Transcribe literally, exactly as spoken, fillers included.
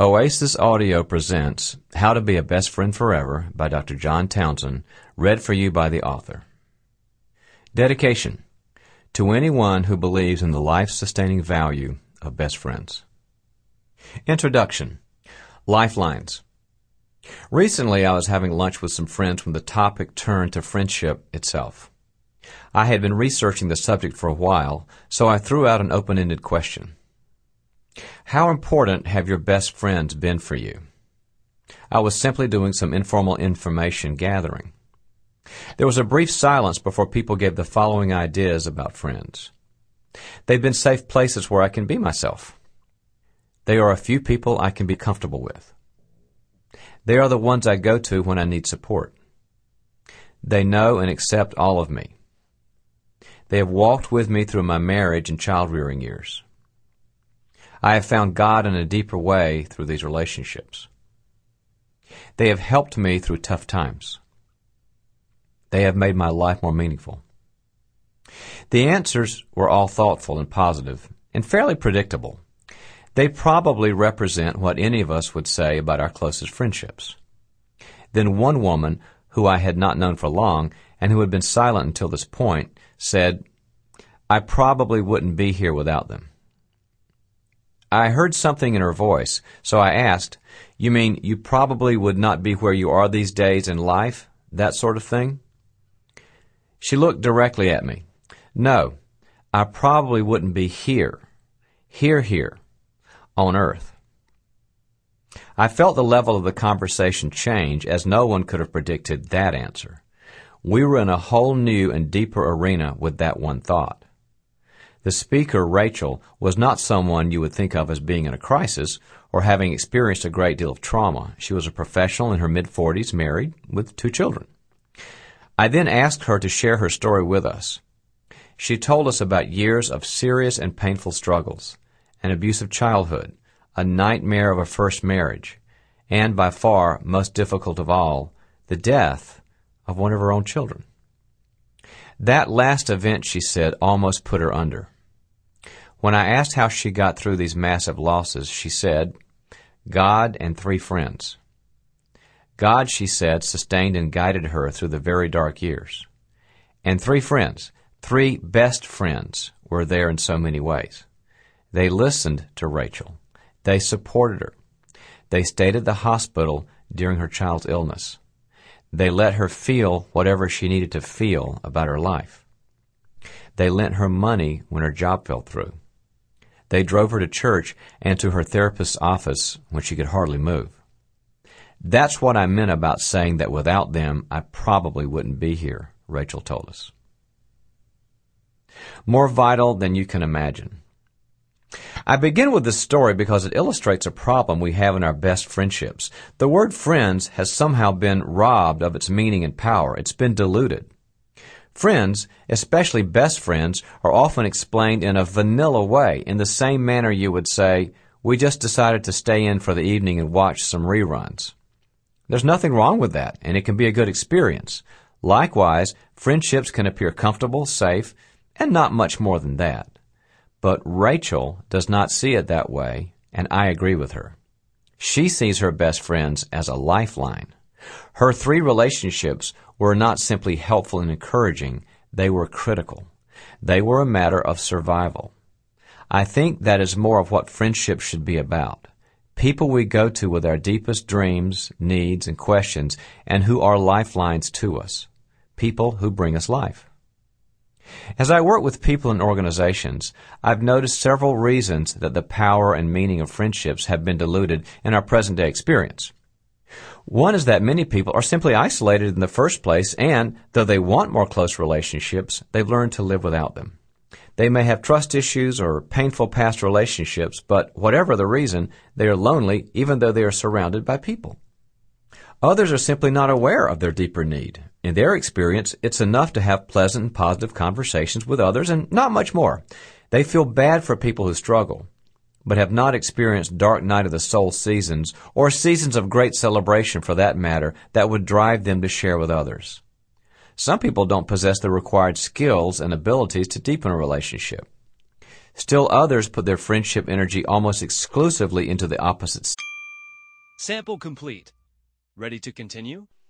Oasis Audio presents How to Be a Best Friend Forever by Doctor John Townsend, read for you by the author. Dedication to anyone who believes in the life-sustaining value of best friends. Introduction. Lifelines. Recently I was having lunch with some friends when the topic turned to friendship itself. I had been researching the subject for a while, so I threw out an open-ended question. How important have your best friends been for you? I was simply doing some informal information gathering. There was a brief silence before people gave the following ideas about friends. They've been safe places where I can be myself. They are a few people I can be comfortable with. They are the ones I go to when I need support. They know and accept all of me. They have walked with me through my marriage and child-rearing years. I have found God in a deeper way through these relationships. They have helped me through tough times. They have made my life more meaningful. The answers were all thoughtful and positive and fairly predictable. They probably represent what any of us would say about our closest friendships. Then one woman, who I had not known for long and who had been silent until this point, said, I probably wouldn't be here without them. I heard something in her voice, so I asked, You mean you probably would not be where you are these days in life, that sort of thing? She looked directly at me. No, I probably wouldn't be here, here, here, on earth. I felt the level of the conversation change, as no one could have predicted that answer. We were in a whole new and deeper arena with that one thought. The speaker, Rachel, was not someone you would think of as being in a crisis or having experienced a great deal of trauma. She was a professional in her mid-forties, married, with two children. I then asked her to share her story with us. She told us about years of serious and painful struggles, an abusive childhood, a nightmare of a first marriage, and by far most difficult of all, the death of one of her own children. That last event, she said, almost put her under. When I asked how she got through these massive losses, she said, God and three friends. God, she said, sustained and guided her through the very dark years. And three friends, three best friends, were there in so many ways. They listened to Rachel. They supported her. They stayed at the hospital during her child's illness. They let her feel whatever she needed to feel about her life. They lent her money when her job fell through. They drove her to church and to her therapist's office when she could hardly move. That's what I meant about saying that without them, I probably wouldn't be here, Rachel told us. More vital than you can imagine. I begin with this story because it illustrates a problem we have in our best friendships. The word friends has somehow been robbed of its meaning and power. It's been diluted. Friends, especially best friends, are often explained in a vanilla way, in the same manner you would say, we just decided to stay in for the evening and watch some reruns. There's nothing wrong with that, and it can be a good experience. Likewise, friendships can appear comfortable, safe, and not much more than that. But Rachel does not see it that way, and I agree with her. She sees her best friends as a lifeline. Her three relationships were not simply helpful and encouraging, they were critical. They were a matter of survival. I think that is more of what friendship should be about. People we go to with our deepest dreams, needs, and questions, and who are lifelines to us. People who bring us life. As I work with people and organizations, I've noticed several reasons that the power and meaning of friendships have been diluted in our present-day experience. One is that many people are simply isolated in the first place, and, though they want more close relationships, they've learned to live without them. They may have trust issues or painful past relationships, but whatever the reason, they are lonely even though they are surrounded by people. Others are simply not aware of their deeper need. In their experience, it's enough to have pleasant and positive conversations with others and not much more. They feel bad for people who struggle, but have not experienced dark night of the soul seasons or seasons of great celebration for that matter that would drive them to share with others. Some people don't possess the required skills and abilities to deepen a relationship. Still others put their friendship energy almost exclusively into the opposite. Sample complete. Ready to continue?